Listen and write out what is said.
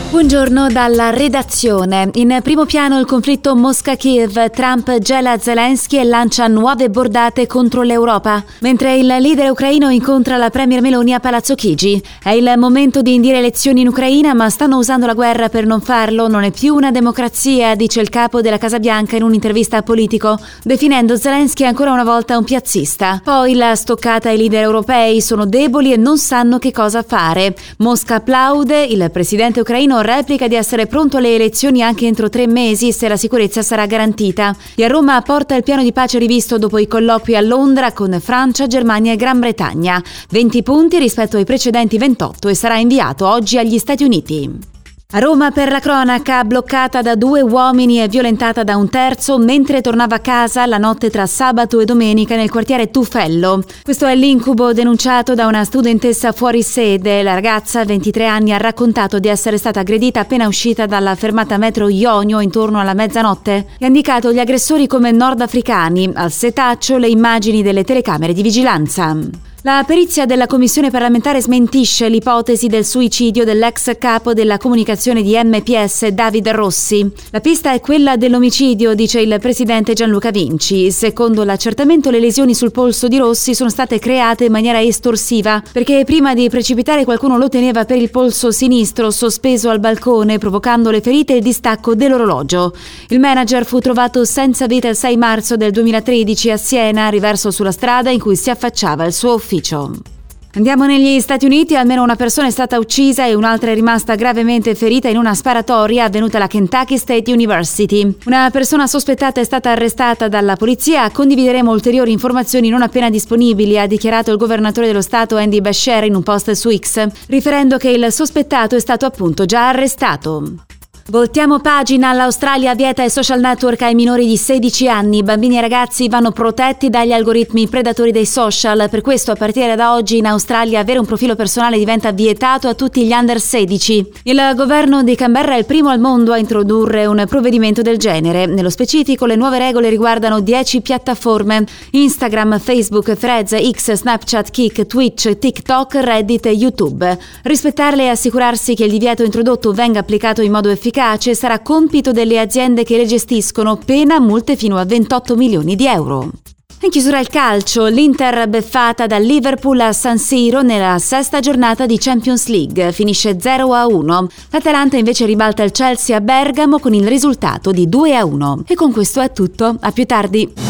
Buongiorno dalla redazione. In primo piano il conflitto Mosca-Kiev. Trump gela Zelensky e lancia nuove bordate contro l'Europa. Mentre il leader ucraino incontra la premier Meloni a Palazzo Chigi. È il momento di indire elezioni in Ucraina, ma stanno usando la guerra per non farlo. Non è più una democrazia, dice il capo della Casa Bianca in un'intervista a Politico, definendo Zelensky ancora una volta un piazzista. Poi la stoccata ai leader europei: sono deboli e non sanno che cosa fare. Mosca applaude, il presidente ucraino replica di essere pronto alle elezioni anche entro 3 mesi se la sicurezza sarà garantita. E a Roma porta il piano di pace rivisto dopo i colloqui a Londra con Francia, Germania e Gran Bretagna. 20 punti rispetto ai precedenti 28 e sarà inviato oggi agli Stati Uniti. A Roma, per la cronaca, bloccata da 2 uomini e violentata da un terzo mentre tornava a casa la notte tra sabato e domenica nel quartiere Tuffello. Questo è l'incubo denunciato da una studentessa fuori sede. La ragazza, 23 anni, ha raccontato di essere stata aggredita appena uscita dalla fermata metro Ionio intorno alla mezzanotte e ha indicato gli aggressori come nordafricani. Al setaccio le immagini delle telecamere di vigilanza. La perizia della commissione parlamentare smentisce l'ipotesi del suicidio dell'ex capo della comunicazione di MPS, David Rossi. La pista è quella dell'omicidio, dice il presidente Gianluca Vinci. Secondo l'accertamento, le lesioni sul polso di Rossi sono state create in maniera estorsiva, perché prima di precipitare qualcuno lo teneva per il polso sinistro, sospeso al balcone, provocando le ferite e il distacco dell'orologio. Il manager fu trovato senza vita il 6 marzo del 2013 a Siena, riverso sulla strada in cui si affacciava il suo ufficio. Andiamo negli Stati Uniti. Almeno una persona è stata uccisa e un'altra è rimasta gravemente ferita in una sparatoria avvenuta alla Kentucky State University. Una persona sospettata è stata arrestata dalla polizia. Condivideremo ulteriori informazioni non appena disponibili, ha dichiarato il governatore dello stato Andy Beshear in un post su X, riferendo che il sospettato è stato appunto già arrestato. Voltiamo pagina. L'Australia vieta i social network ai minori di 16 anni. Bambini e ragazzi vanno protetti dagli algoritmi predatori dei social. Per questo, a partire da oggi in Australia, avere un profilo personale diventa vietato a tutti gli under 16. Il governo di Canberra è il primo al mondo a introdurre un provvedimento del genere. Nello specifico, le nuove regole riguardano 10 piattaforme: Instagram, Facebook, Threads, X, Snapchat, Kik, Twitch, TikTok, Reddit e YouTube. Rispettarle e assicurarsi che il divieto introdotto venga applicato in modo efficace sarà compito delle aziende che le gestiscono, pena multe fino a 28 milioni di euro. In chiusura il calcio, l'Inter beffata dal Liverpool a San Siro nella 6ª giornata di Champions League, finisce 0-1. L'Atalanta invece ribalta il Chelsea a Bergamo con il risultato di 2-1. E con questo è tutto, a più tardi.